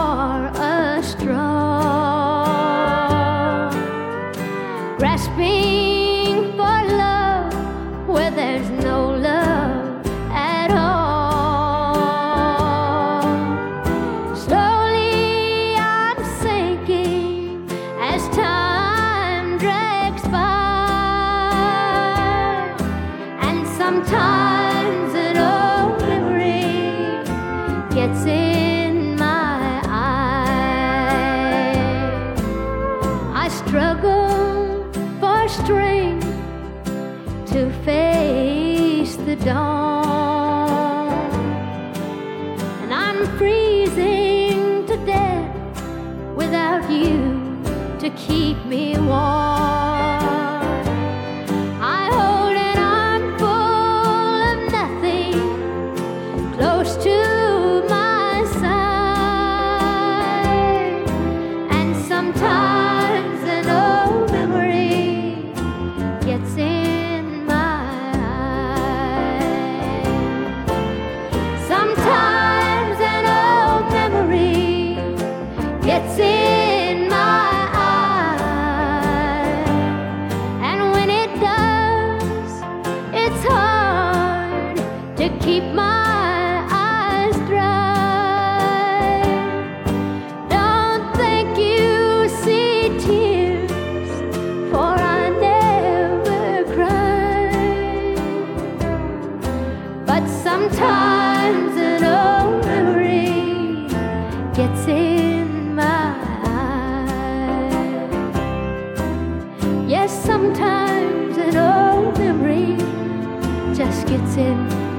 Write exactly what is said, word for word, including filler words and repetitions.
for a straw, grasping for love where there's no love at all. Slowly I'm sinking as time drags by, and sometimes an old memory gets in my eye. I struggle for strength to face the dawn, and I'm freezing to death without you to keep me warm. I hold an armful of nothing close to my side, and sometimes an old memory gets in my eye. Sometimes an old memory gets in my eye, and when it does, it's hard to keep my eyes dry. Don't think you see tears, for I never cry. But sometimes an old memory gets in my eye. Yes, sometimes an old memory just gets in